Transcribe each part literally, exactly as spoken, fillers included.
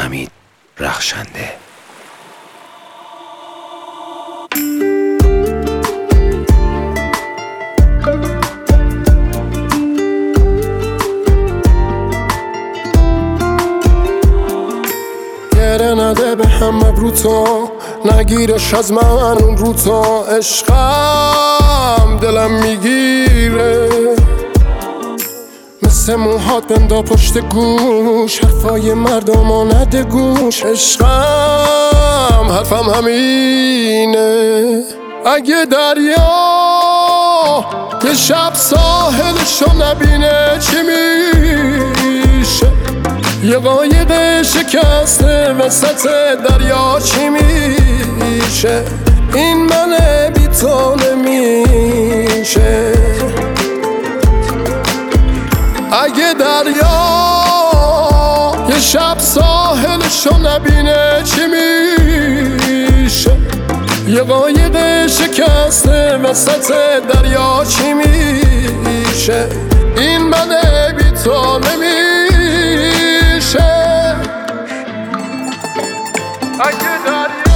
حمید رخشنده. گره نده به هم ابروتا، نگیرش از من اون روتا. عشقم دلم میگیره مثل موهات بندا پشت گوش، حرفای مردم نده گوش. عشقم حرفم همینه، اگه دریا یه شب ساحلشو نبینه چی میشه؟ یه قایق شکسته وسط دریا چی میشه؟ این منه بی تو نمیشه. اگه دریا یه شب ساحلشو نبینه چی میشه؟ یه قایق شکسته وسط دریا چی میشه؟ این منه بی تو نمیشه. اگه دریا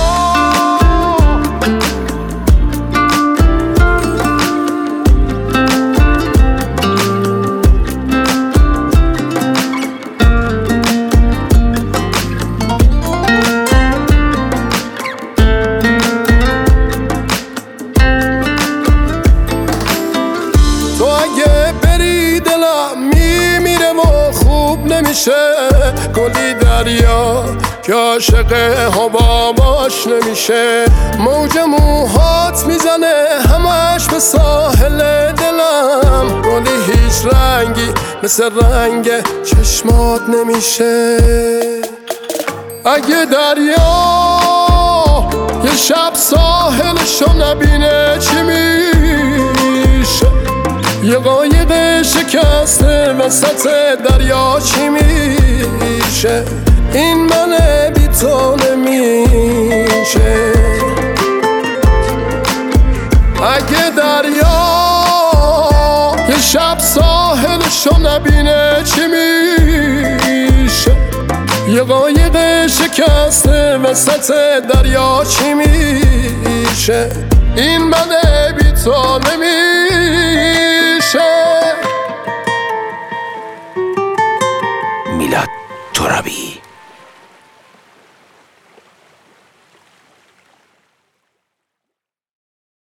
تو اگه بری دلم میمیره و خوب نمیشه. گلی دریا که عاشق حباباش نمیشه. موج موهات میزنه همش به ساحل دلم. گلی هیچ رنگی مثل رنگ چشمات نمیشه. اگه دریا یه شب ساحلشو نبینه چی میشه؟ یه قایق شکسته وسط دریا چی میشه؟ این منه بی تو نمیشه. اگه دریا یه شب ساحلشو نبینه چی میشه؟ یه قایق شکسته وسط دریا چی میشه؟ این منه بی تو نمیشه.